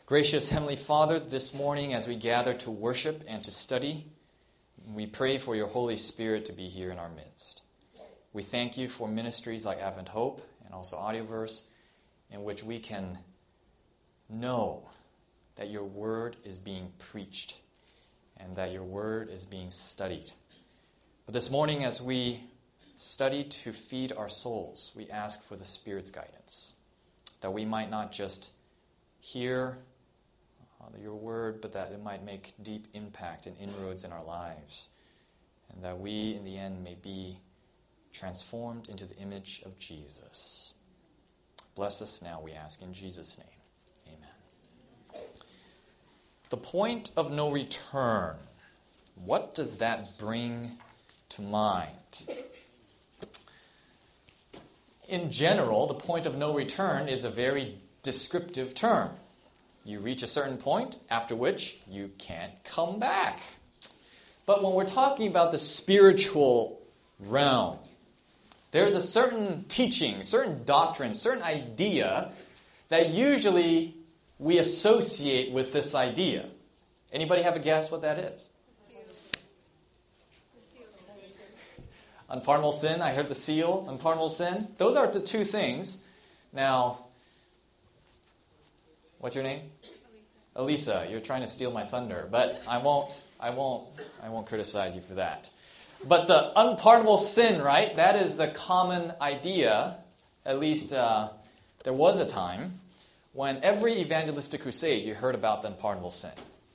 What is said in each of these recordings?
Gracious Heavenly Father, this morning as we gather to worship and to study, we pray for your Holy Spirit to be here in our midst. We thank you for ministries like Advent Hope and also Audioverse, in which we can know that your word is being preached and that your word is being studied. But this morning as we study to feed our souls, we ask for the Spirit's guidance, that we might not just hear your word, but that it might make deep impact and inroads in our lives, and that we, in the end, may be transformed into the image of Jesus. Bless us now, we ask, in Jesus' name. Amen. The point of no return. What does that bring to mind? In general, the point of no return is a very descriptive term. You reach a certain point after which you can't come back. But when we're talking about the spiritual realm, there's a certain teaching, certain doctrine, certain idea that usually we associate with this idea. Anybody have a guess what that is? Unpardonable sin. I heard the seal. Unpardonable sin. Those are the two things. Now, what's your name? Elisa. You're trying to steal my thunder, but I won't criticize you for that. But the unpardonable sin, right? That is the common idea. At least there was a time when every evangelistic crusade you heard about the unpardonable sin.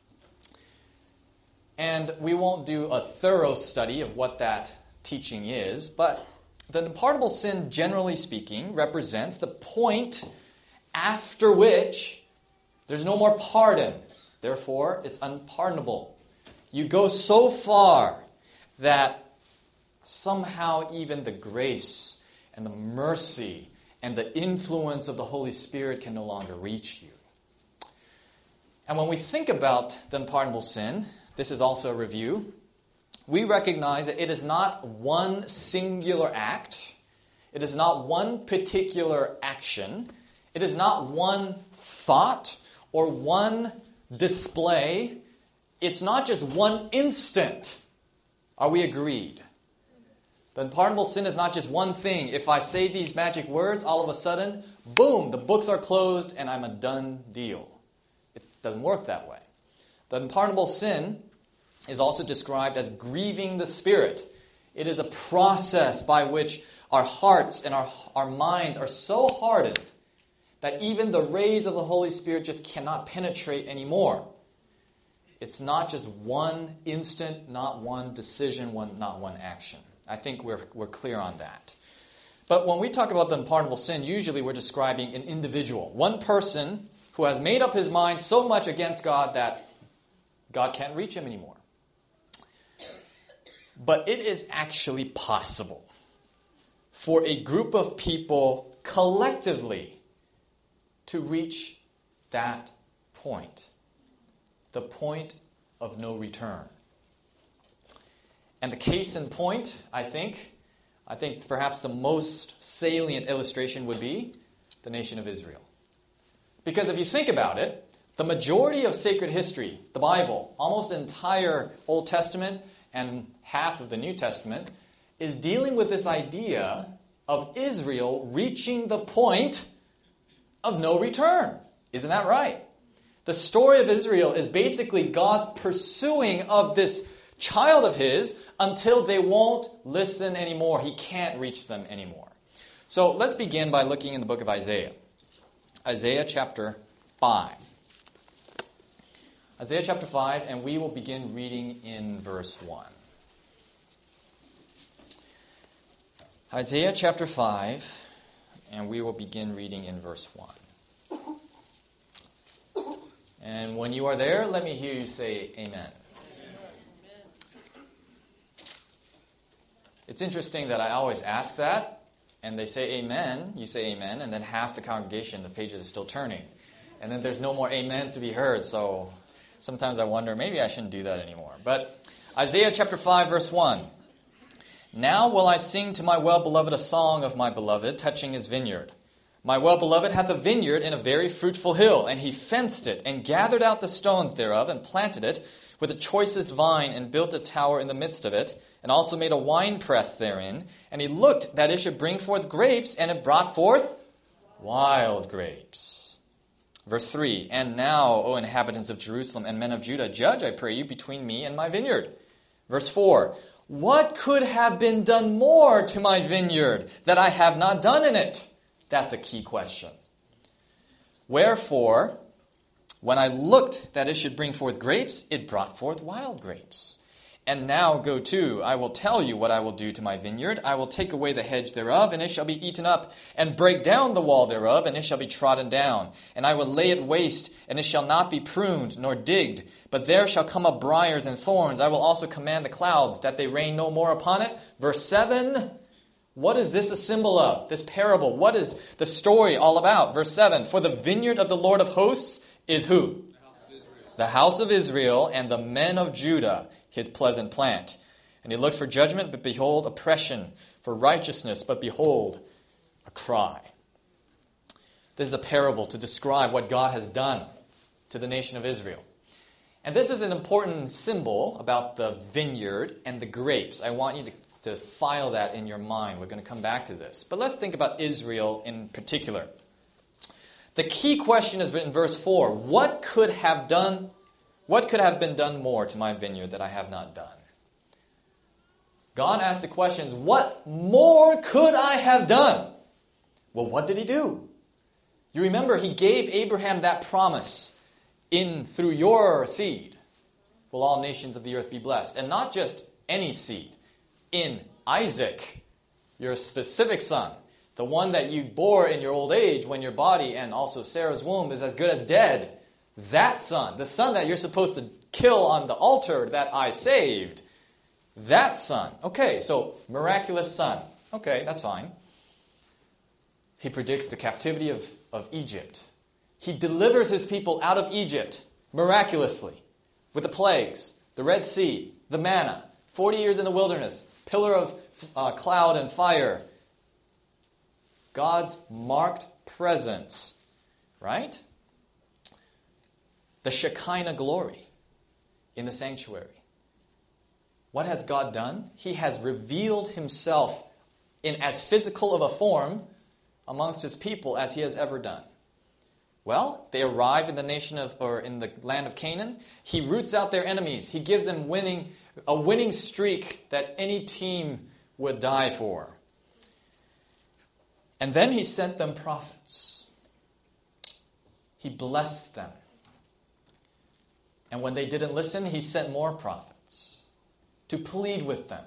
And we won't do a thorough study of what that teaching is, but the unpardonable sin, generally speaking, represents the point after which there's no more pardon. Therefore, it's unpardonable. You go so far that somehow even the grace and the mercy and the influence of the Holy Spirit can no longer reach you. And when we think about the unpardonable sin, this is also a review, we recognize that it is not one singular act. It is not one particular action. It is not one thought or one display. It's not just one instant. Are we agreed? The unpardonable sin is not just one thing. If I say these magic words, all of a sudden, boom, the books are closed and I'm a done deal. It doesn't work that way. The unpardonable sin is also described as grieving the Spirit. It is a process by which our hearts and our minds are so hardened that even the rays of the Holy Spirit just cannot penetrate anymore. It's not just one instant, not one decision, not one action. I think we're clear on that. But when we talk about the unpardonable sin, usually we're describing an individual. One person who has made up his mind so much against God that God can't reach him anymore. But it is actually possible for a group of people collectively to reach that point, the point of no return. And the case in point, I think perhaps the most salient illustration would be the nation of Israel. Because if you think about it, the majority of sacred history, the Bible, almost the entire Old Testament and half of the New Testament, is dealing with this idea of Israel reaching the point of no return. Isn't that right? The story of Israel is basically God's pursuing of this child of his until they won't listen anymore. He can't reach them anymore. So let's begin by looking in the book of Isaiah. Isaiah chapter 5. Isaiah chapter 5, and we will begin reading in verse 1. Isaiah chapter 5, and we will begin reading in verse 1. And when you are there, let me hear you say amen. It's interesting that I always ask that, and they say amen, you say amen, and then half the congregation, the pages are still turning. And then there's no more amens to be heard, so sometimes I wonder, maybe I shouldn't do that anymore. But Isaiah chapter 5, verse 1. Now will I sing to my well-beloved a song of my beloved, touching his vineyard. My well-beloved hath a vineyard in a very fruitful hill, and he fenced it, and gathered out the stones thereof, and planted it with the choicest vine, and built a tower in the midst of it, and also made a winepress therein. And he looked that it should bring forth grapes, and it brought forth wild grapes. Verse 3, And now, O inhabitants of Jerusalem and men of Judah, judge, I pray you, between me and my vineyard. Verse 4, What could have been done more to my vineyard that I have not done in it? That's a key question. Wherefore, when I looked that it should bring forth grapes, it brought forth wild grapes. And now go to, I will tell you what I will do to my vineyard. I will take away the hedge thereof, and it shall be eaten up, and break down the wall thereof, and it shall be trodden down. And I will lay it waste, and it shall not be pruned nor digged. But there shall come up briars and thorns. I will also command the clouds, that they rain no more upon it. Verse 7, what is this a symbol of? This parable, what is the story all about? Verse 7, For the vineyard of the Lord of hosts is who? The house of Israel, and the men of Judah, his pleasant plant. And he looked for judgment, but behold, oppression, for righteousness, but behold, a cry. This is a parable to describe what God has done to the nation of Israel. And this is an important symbol about the vineyard and the grapes. I want you to file that in your mind. We're going to come back to this. But let's think about Israel in particular. The key question is in verse 4. What could have been done more to my vineyard that I have not done? God asked the questions, what more could I have done? Well, what did he do? You remember he gave Abraham that promise, through your seed will all nations of the earth be blessed. And not just any seed. In Isaac, your specific son, the one that you bore in your old age when your body and also Sarah's womb is as good as dead. That son, the son that you're supposed to kill on the altar that I saved, that son. Okay, so miraculous son. Okay, that's fine. He predicts the captivity of Egypt. He delivers his people out of Egypt miraculously with the plagues, the Red Sea, the manna, 40 years in the wilderness, pillar of cloud and fire. God's marked presence, right? The Shekinah glory in the sanctuary. What has God done? He has revealed himself in as physical of a form amongst his people as he has ever done. Well, they arrive in the in the land of Canaan. He roots out their enemies. He gives them a winning streak that any team would die for. And then he sent them prophets. He blessed them. And when they didn't listen, he sent more prophets to plead with them,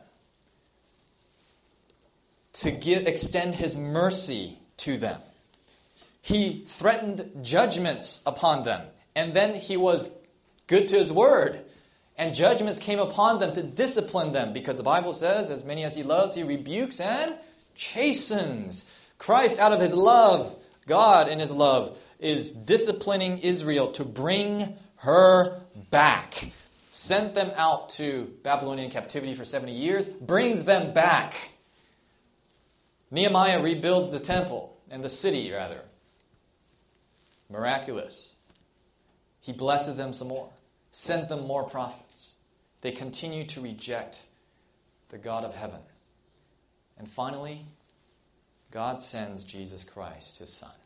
to extend his mercy to them. He threatened judgments upon them, and then he was good to his word, and judgments came upon them to discipline them, because the Bible says, as many as he loves, he rebukes and chastens. Christ, out of his love, God in his love, is disciplining Israel to bring her back. Sent them out to Babylonian captivity for 70 years, brings them back. Nehemiah rebuilds the temple, and the city, rather. Miraculous. He blesses them some more. Sent them more prophets. They continue to reject the God of heaven. And finally, God sends Jesus Christ, his Son,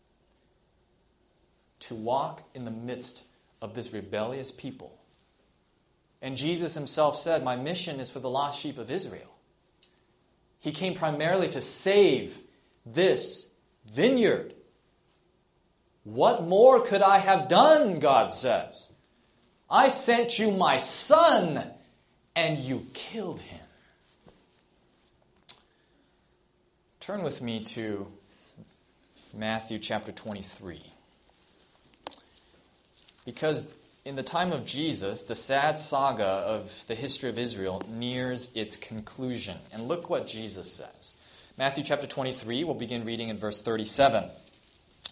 to walk in the midst of this rebellious people. And Jesus himself said, my mission is for the lost sheep of Israel. He came primarily to save this vineyard. What more could I have done, God says? I sent you my Son, and you killed him. Turn with me to Matthew chapter 23. Because in the time of Jesus, the sad saga of the history of Israel nears its conclusion. And look what Jesus says. Matthew chapter 23, we'll begin reading in verse 37.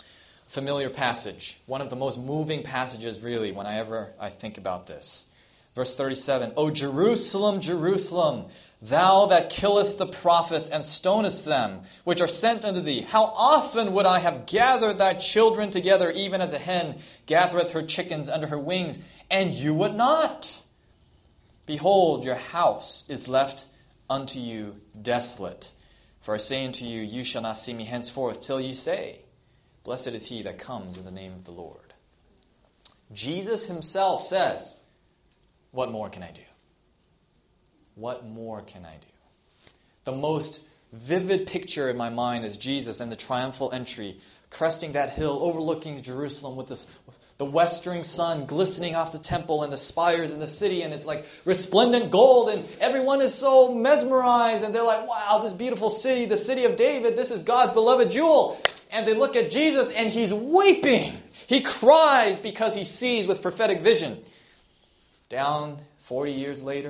Familiar passage. One of the most moving passages, really, whenever I think about this. Verse 37, O Jerusalem, Jerusalem, thou that killest the prophets and stonest them, which are sent unto thee, how often would I have gathered thy children together, even as a hen gathereth her chickens under her wings, and you would not? Behold, your house is left unto you desolate. For I say unto you, you shall not see me henceforth, till ye say, Blessed is he that comes in the name of the Lord. Jesus himself says, what more can I do? What more can I do? The most vivid picture in my mind is Jesus and the triumphal entry, cresting that hill, overlooking Jerusalem with the westering sun glistening off the temple and the spires in the city, and it's like resplendent gold, and everyone is so mesmerized, and they're like, wow, this beautiful city, the city of David, this is God's beloved jewel. And they look at Jesus, and he's weeping. He cries because he sees with prophetic vision. Down 40 years later,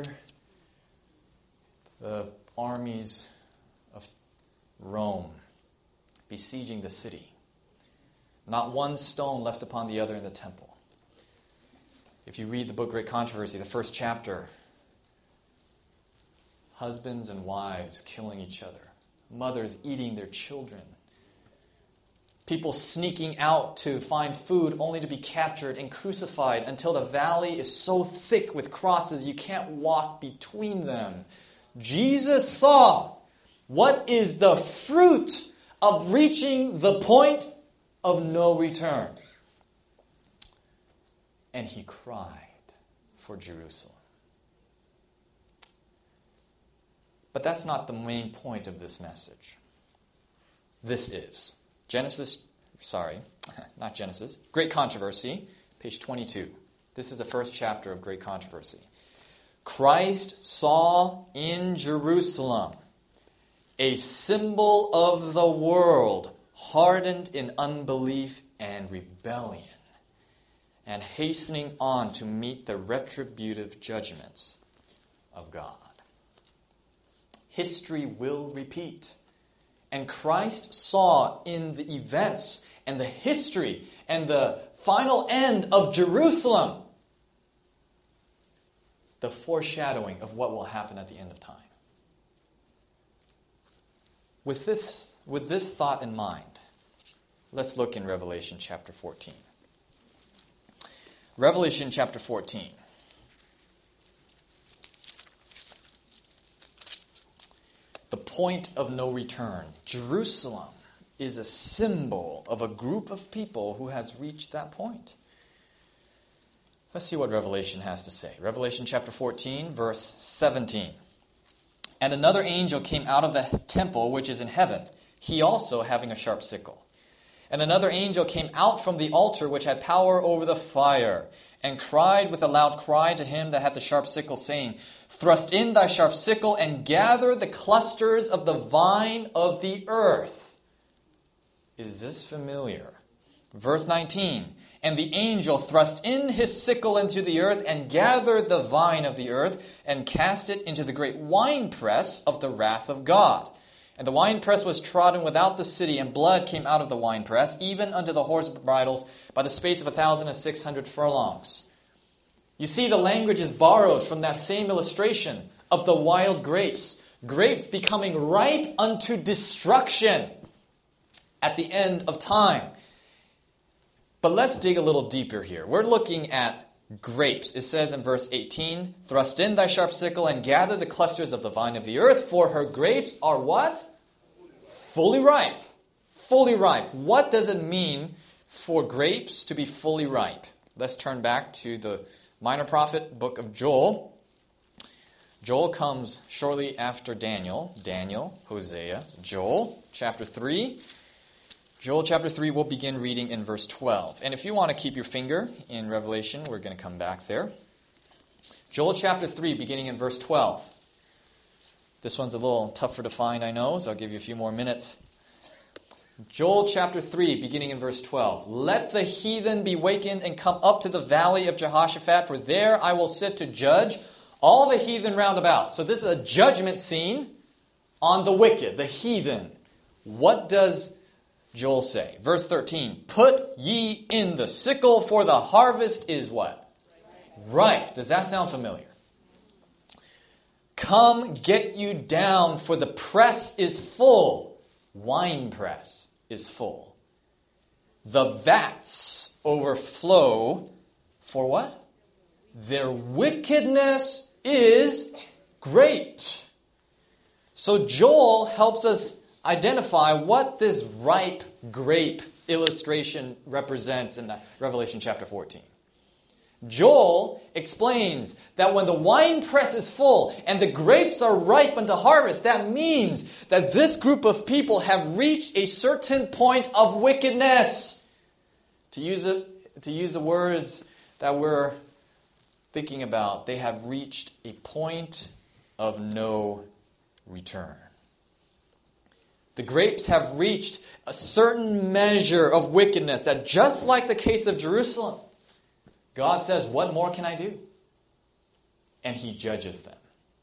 the armies of Rome besieging the city. Not one stone left upon the other in the temple. If you read the book Great Controversy, the first chapter, husbands and wives killing each other, mothers eating their children, people sneaking out to find food only to be captured and crucified until the valley is so thick with crosses you can't walk between them. Jesus saw what is the fruit of reaching the point of no return. And he cried for Jerusalem. But that's not the main point of this message. This is Great Controversy, page 22. This is the first chapter of Great Controversy. Christ saw in Jerusalem a symbol of the world hardened in unbelief and rebellion, and hastening on to meet the retributive judgments of God. History will repeat. And Christ saw in the events and the history and the final end of Jerusalem the foreshadowing of what will happen at the end of time. With this thought in mind, let's look in Revelation chapter 14. Revelation chapter 14. The point of no return. Jerusalem is a symbol of a group of people who has reached that point. Let's see what Revelation has to say. Revelation chapter 14, verse 17. And another angel came out of the temple which is in heaven, he also having a sharp sickle. And another angel came out from the altar which had power over the fire, and cried with a loud cry to him that had the sharp sickle, saying, Thrust in thy sharp sickle, and gather the clusters of the vine of the earth. Is this familiar? Verse 19. And the angel thrust in his sickle into the earth, and gathered the vine of the earth, and cast it into the great winepress of the wrath of God. And the winepress was trodden without the city, and blood came out of the winepress, even unto the horse bridles, by the space of 1,600 furlongs. You see, the language is borrowed from that same illustration of the wild grapes. Grapes becoming ripe unto destruction at the end of time. But let's dig a little deeper here. We're looking at grapes. It says in verse 18, Thrust in thy sharp sickle and gather the clusters of the vine of the earth, for her grapes are what? Fully ripe. Fully ripe. What does it mean for grapes to be fully ripe? Let's turn back to the minor prophet book of Joel. Joel comes shortly after Daniel. Daniel, Hosea, Joel, chapter 3. Joel chapter 3, we'll begin reading in verse 12. And if you want to keep your finger in Revelation, we're going to come back there. Joel chapter 3, beginning in verse 12. This one's a little tougher to find, I know, so I'll give you a few more minutes. Joel chapter 3, beginning in verse 12. Let the heathen be wakened and come up to the valley of Jehoshaphat, for there I will sit to judge all the heathen round about. So this is a judgment scene on the wicked, the heathen. What does Joel say? Verse 13, Put ye in the sickle, for the harvest is what? Right. Does that sound familiar? Come, get you down, for the press is full. Wine press is full. The vats overflow for what? Their wickedness is great. So Joel helps us identify what this ripe grape illustration represents in Revelation chapter 14. Joel explains that when the winepress is full and the grapes are ripe unto harvest, that means that this group of people have reached a certain point of wickedness. To use the words that we're thinking about, they have reached a point of no return. The grapes have reached a certain measure of wickedness that, just like the case of Jerusalem, God says, what more can I do? And he judges them.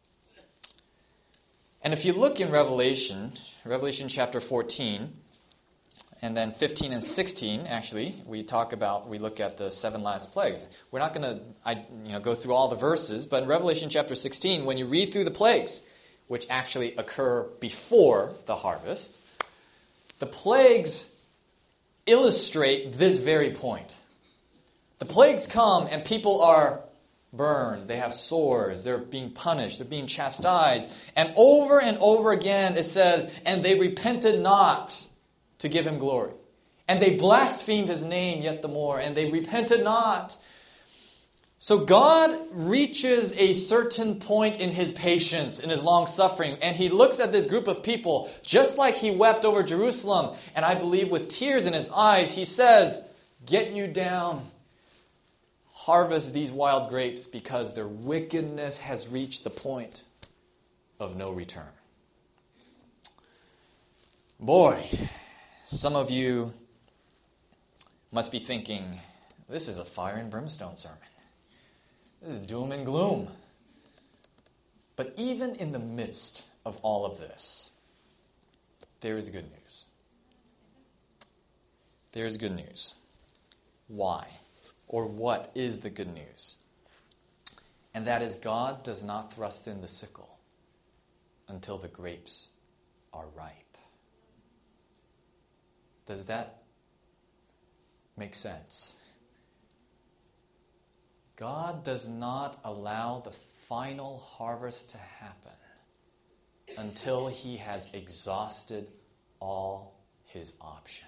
And if you look in Revelation chapter 14, and then 15 and 16, actually, we look at the 7 last plagues. We're not going to go through all the verses, but in Revelation chapter 16, when you read through the plagues, which actually occur before the harvest, the plagues illustrate this very point. The plagues come and people are burned. They have sores. They're being punished. They're being chastised. And over again it says, and they repented not to give him glory. And they blasphemed his name yet the more. And they repented not. So God reaches a certain point in his patience, in his long suffering. And he looks at this group of people just like he wept over Jerusalem. And I believe with tears in his eyes, he says, get you down. Harvest these wild grapes because their wickedness has reached the point of no return. Boy, some of you must be thinking, this is a fire and brimstone sermon. This is doom and gloom. But even in the midst of all of this, there is good news. There is good news. Why? Or what is the good news? And that is, God does not thrust in the sickle until the grapes are ripe. Does that make sense? God does not allow the final harvest to happen until he has exhausted all his options.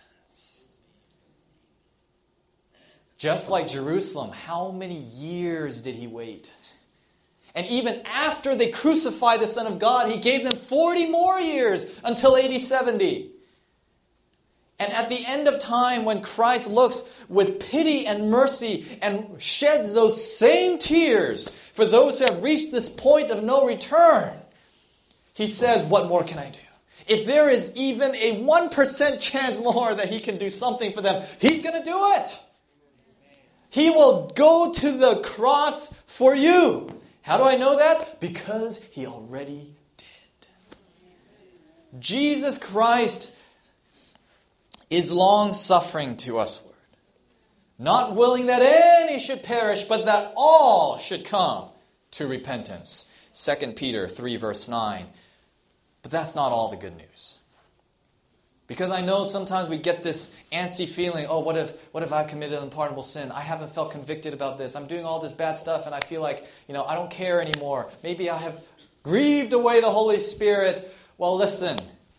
Just like Jerusalem, how many years did he wait? And even after they crucified the Son of God, he gave them 40 more years until AD 70. And at the end of time, when Christ looks with pity and mercy and sheds those same tears for those who have reached this point of no return, he says, what more can I do? If there is even a 1% chance more that he can do something for them, he's going to do it. He will go to the cross for you. How do I know that? Because he already did. Jesus Christ is long-suffering to usward, not willing that any should perish, but that all should come to repentance. 2 Peter 3 verse 9. But that's not all the good news. Because I know sometimes we get this antsy feeling, oh, what if I've committed an unpardonable sin? I haven't felt convicted about this. I'm doing all this bad stuff and I feel like, I don't care anymore. Maybe I have grieved away the Holy Spirit. Well, listen.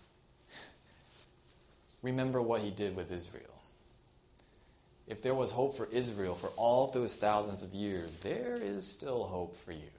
Remember what he did with Israel. If there was hope for Israel for all those thousands of years, there is still hope for you.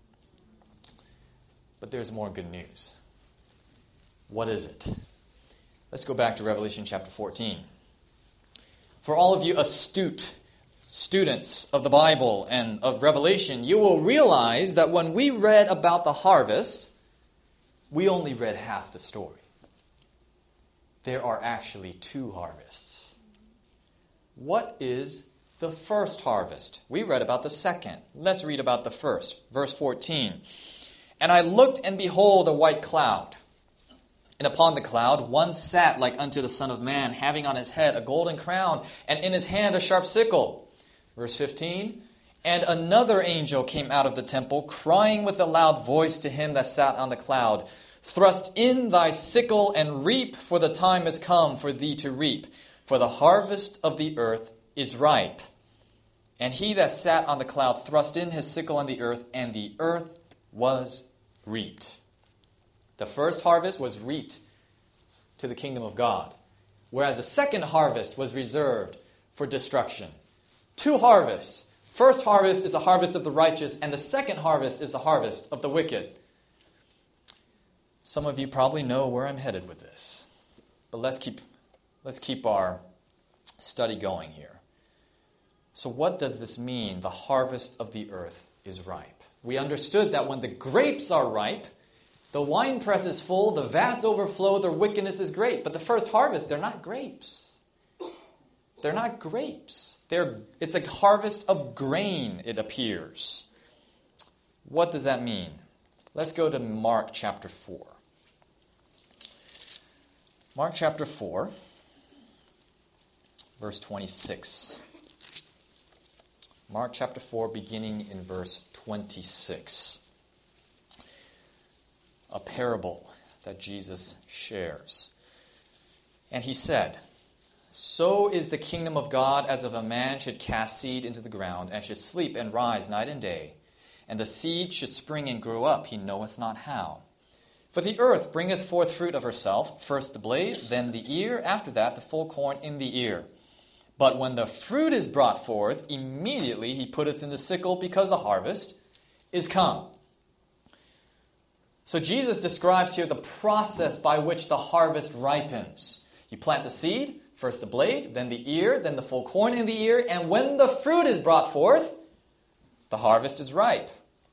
But there's more good news. What is it? Let's go back to Revelation chapter 14. For all of you astute students of the Bible and of Revelation, you will realize that when we read about the harvest, we only read half the story. There are actually 2 harvests. What is the first harvest? We read about the second. Let's read about the first. Verse 14. And I looked, and behold, a white cloud. And upon the cloud one sat like unto the Son of Man, having on his head a golden crown, and in his hand a sharp sickle. Verse 15. And another angel came out of the temple, crying with a loud voice to him that sat on the cloud, Thrust in thy sickle and reap, for the time is come for thee to reap, for the harvest of the earth is ripe. And he that sat on the cloud thrust in his sickle on the earth was reaped. The first harvest was reaped to the kingdom of God, whereas the second harvest was reserved for destruction. Two harvests. First harvest is a harvest of the righteous, and the second harvest is the harvest of the wicked. Some of you probably know where I'm headed with this, but let's keep our study going here. So what does this mean, the harvest of the earth is ripe? We understood that when the grapes are ripe, the winepress is full, the vats overflow, their wickedness is great. But the first harvest, they're not grapes. They're not grapes. It's a harvest of grain, it appears. What does that mean? Let's go to Mark chapter 4. Mark chapter 4, verse 26. Mark chapter 4, beginning in verse 26. A parable that Jesus shares. And he said, So is the kingdom of God as if a man should cast seed into the ground, and should sleep and rise night and day. And the seed should spring and grow up, he knoweth not how. For the earth bringeth forth fruit of herself, first the blade, then the ear, after that the full corn in the ear. But when the fruit is brought forth, immediately he putteth in the sickle, because the harvest is come. So Jesus describes here the process by which the harvest ripens. You plant the seed, first the blade, then the ear, then the full corn in the ear, and when the fruit is brought forth, the harvest is ripe.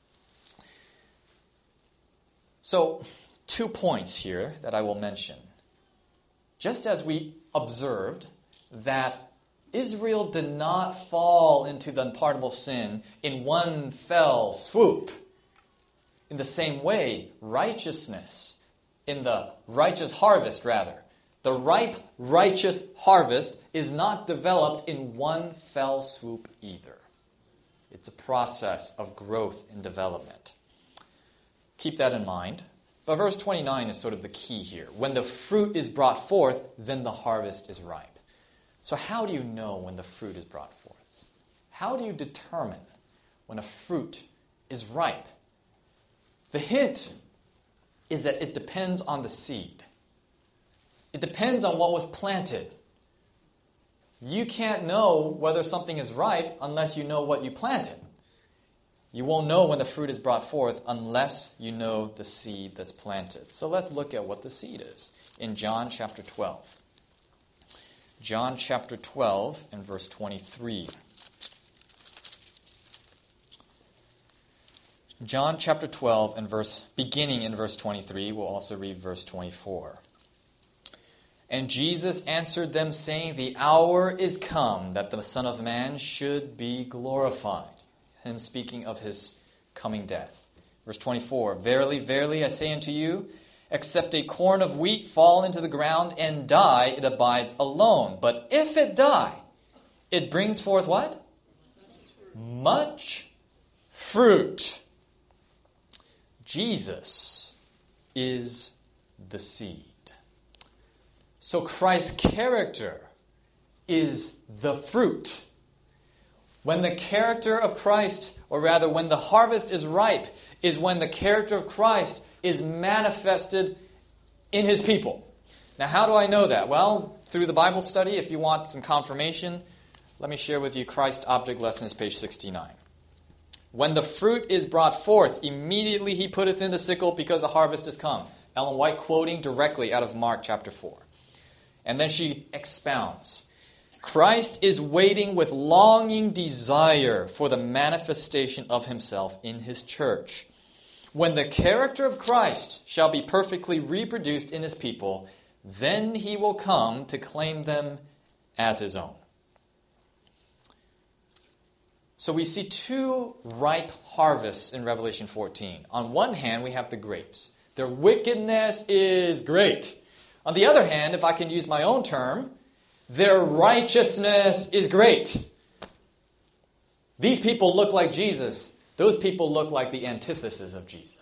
So, 2 points here that I will mention. Just as we observed that Israel did not fall into the unpardonable sin in one fell swoop, in the same way, righteousness, in the righteous harvest rather, the ripe righteous harvest is not developed in one fell swoop either. It's a process of growth and development. Keep that in mind. But verse 29 is sort of the key here. When the fruit is brought forth, then the harvest is ripe. So how do you know when the fruit is brought forth? How do you determine when a fruit is ripe? The hint is that it depends on the seed. It depends on what was planted. You can't know whether something is ripe unless you know what you planted. You won't know when the fruit is brought forth unless you know the seed that's planted. So let's look at what the seed is in John chapter 12. John chapter 12 and verse 23. John chapter 12 and beginning in verse 23, we'll also read verse 24. And Jesus answered them, saying, The hour is come that the Son of Man should be glorified. Him speaking of his coming death. Verse 24, Verily, verily, I say unto you, except a corn of wheat fall into the ground and die, it abides alone. But if it die, it brings forth what? Much fruit. Jesus is the seed. So Christ's character is the fruit. When the character of Christ, or rather when the harvest is ripe, is when the character of Christ is manifested in his people. Now, how do I know that? Well, through the Bible study, if you want some confirmation, let me share with you Christ Object Lessons, page 69. When the fruit is brought forth, immediately he putteth in the sickle, because the harvest is come. Ellen White quoting directly out of Mark chapter 4. And then she expounds. Christ is waiting with longing desire for the manifestation of himself in his church. When the character of Christ shall be perfectly reproduced in his people, then he will come to claim them as his own. So we see two ripe harvests in Revelation 14. On one hand, we have the grapes. Their wickedness is great. On the other hand, if I can use my own term, their righteousness is great. These people look like Jesus. Those people look like the antithesis of Jesus.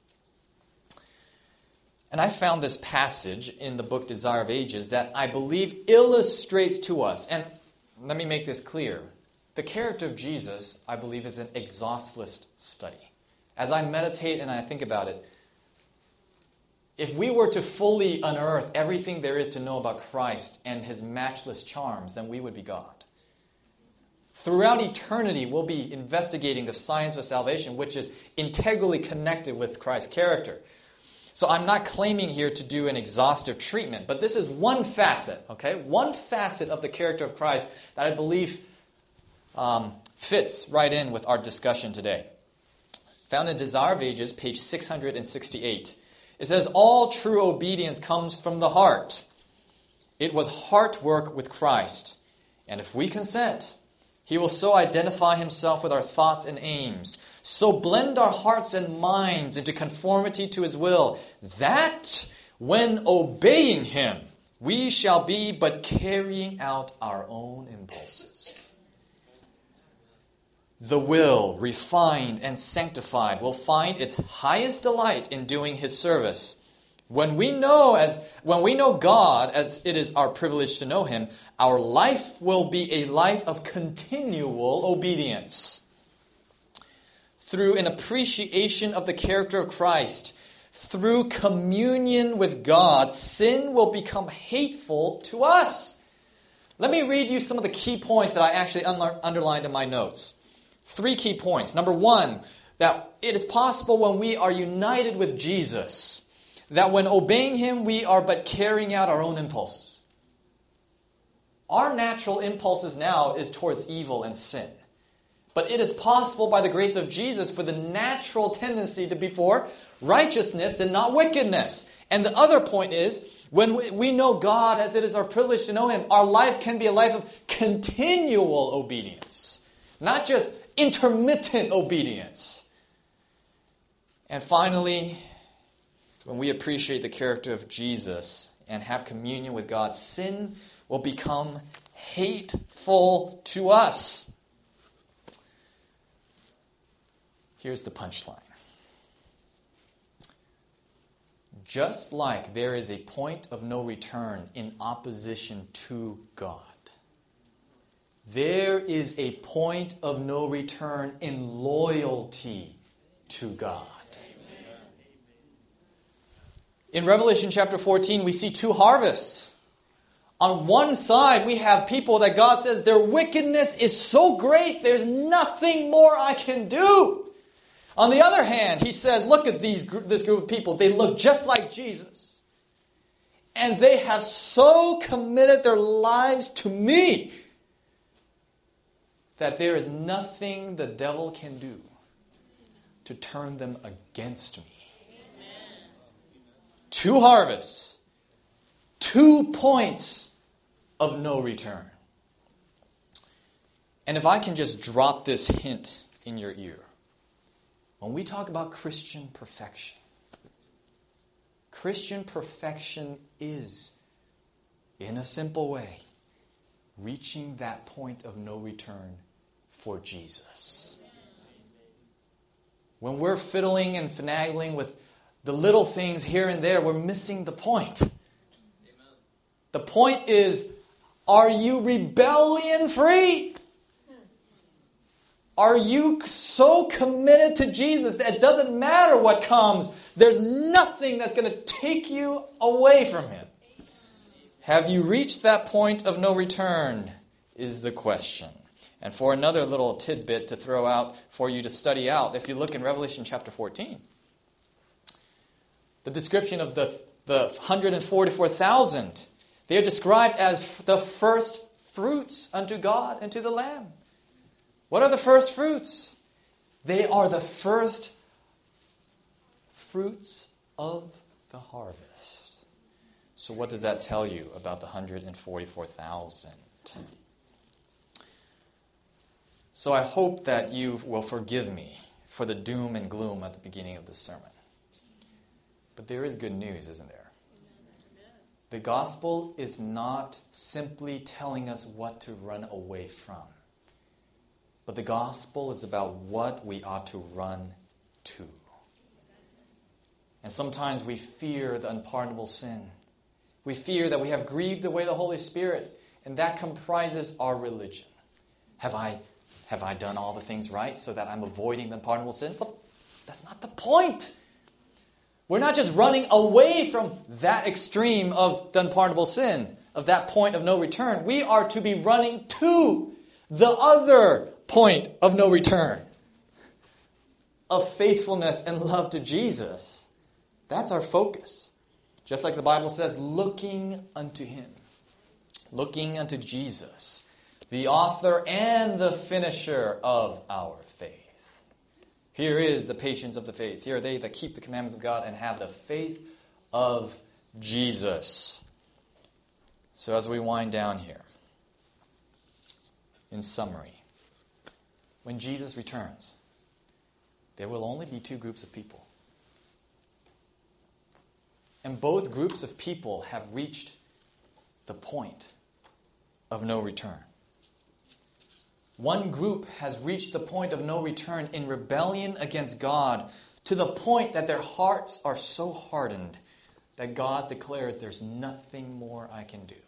And I found this passage in the book Desire of Ages that I believe illustrates to us, and let me make this clear. The character of Jesus, I believe, is an exhaustless study. As I meditate and I think about it, if we were to fully unearth everything there is to know about Christ and his matchless charms, then we would be God. Throughout eternity, we'll be investigating the science of salvation, which is integrally connected with Christ's character. So I'm not claiming here to do an exhaustive treatment, but this is one facet, okay? One facet of the character of Christ that I believe fits right in with our discussion today. Found in Desire of Ages, page 668. It says, all true obedience comes from the heart. It was heart work with Christ. And if we consent, he will so identify himself with our thoughts and aims, so blend our hearts and minds into conformity to his will, that when obeying him, we shall be but carrying out our own impulses. The will, refined and sanctified, will find its highest delight in doing his service. When we know God as it is our privilege to know him, our life will be a life of continual obedience. Through an appreciation of the character of Christ, through communion with God, sin will become hateful to us. Let me read you some of the key points that I actually underlined in my notes. 3 key points. Number 1, that it is possible when we are united with Jesus, that when obeying him, we are but carrying out our own impulses. Our natural impulses now is towards evil and sin. But it is possible by the grace of Jesus for the natural tendency to be for righteousness and not wickedness. And the other point is, when we know God as it is our privilege to know him, our life can be a life of continual obedience, not just intermittent obedience. And finally, when we appreciate the character of Jesus and have communion with God, sin will become hateful to us. Here's the punchline. Just like there is a point of no return in opposition to God, there is a point of no return in loyalty to God. In Revelation chapter 14, we see 2 harvests. On one side, we have people that God says their wickedness is so great, there's nothing more I can do. On the other hand, he said, look at this group of people. They look just like Jesus. And they have so committed their lives to me that there is nothing the devil can do to turn them against me. 2 harvests, 2 points of no return. And if I can just drop this hint in your ear, when we talk about Christian perfection is, in a simple way, reaching that point of no return for Jesus. When we're fiddling and finagling with the little things here and there, we're missing the point. Amen. The point is, are you rebellion free? Are you so committed to Jesus that it doesn't matter what comes? There's nothing that's going to take you away from him. Have you reached that point of no return is the question. And for another little tidbit to throw out for you to study out, if you look in Revelation chapter 14, the description of the 144,000, they are described as the first fruits unto God and to the Lamb. What are the first fruits? They are the first fruits of the harvest. So what does that tell you about the 144,000? So I hope that you will forgive me for the doom and gloom at the beginning of this sermon. But there is good news, isn't there? The gospel is not simply telling us what to run away from. But the gospel is about what we ought to run to. And sometimes we fear the unpardonable sin. We fear that we have grieved away the Holy Spirit, and that comprises our religion. Have I done all the things right so that I'm avoiding the unpardonable sin? But that's not the point. We're not just running away from that extreme of the unpardonable sin, of that point of no return. We are to be running to the other point of no return, of faithfulness and love to Jesus. That's our focus. Just like the Bible says, looking unto Him. Looking unto Jesus, the author and the finisher of our faith. Here is the patience of the faith. Here are they that keep the commandments of God and have the faith of Jesus. So as we wind down here, in summary, when Jesus returns, there will only be two groups of people. And both groups of people have reached the point of no return. One group has reached the point of no return in rebellion against God to the point that their hearts are so hardened that God declares there's nothing more I can do.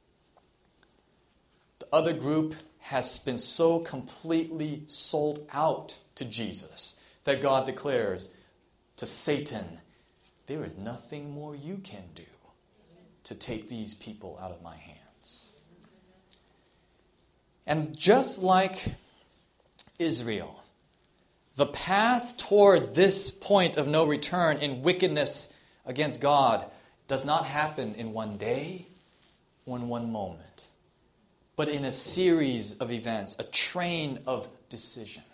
The other group has been so completely sold out to Jesus that God declares to Satan, there is nothing more you can do to take these people out of my hands. And just like Israel, the path toward this point of no return in wickedness against God does not happen in one day or in one moment, but in a series of events, a train of decisions.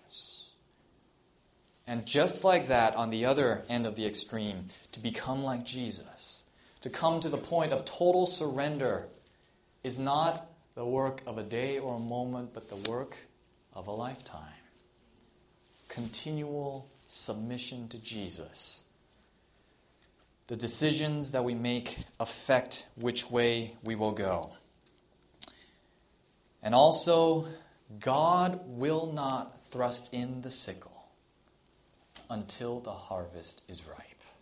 And just like that, on the other end of the extreme, to become like Jesus, to come to the point of total surrender, is not the work of a day or a moment, but the work of a lifetime. Continual submission to Jesus. The decisions that we make affect which way we will go. And also, God will not thrust in the sickle until the harvest is ripe.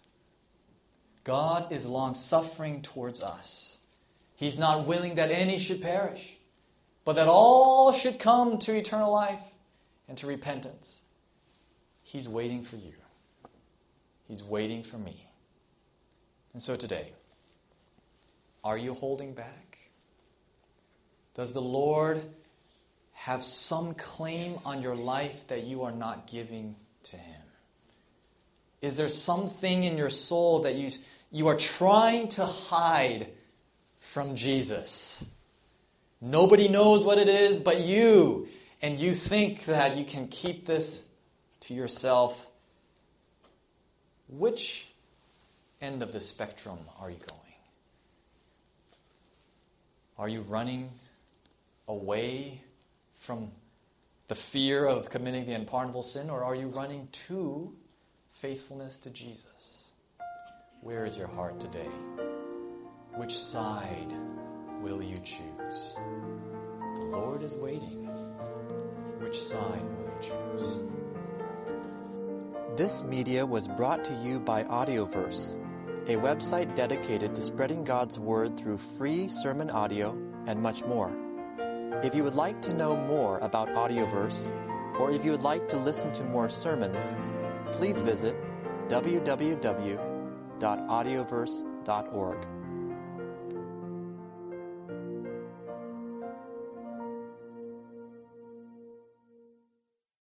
God is long-suffering towards us. He's not willing that any should perish, but that all should come to eternal life and to repentance. He's waiting for you. He's waiting for me. And so today, are you holding back? Does the Lord have some claim on your life that you are not giving to Him? Is there something in your soul that you are trying to hide from Jesus? Nobody knows what it is but you, and you think that you can keep this to yourself. Which end of the spectrum are you going? Are you running away from the fear of committing the unpardonable sin, or are you running to faithfulness to Jesus? Where is your heart today? Which side will you choose? The Lord is waiting. Which side will you choose? This media was brought to you by Audioverse, a website dedicated to spreading God's Word through free sermon audio and much more. If you would like to know more about Audioverse, or if you would like to listen to more sermons, please visit www.audioverse.org.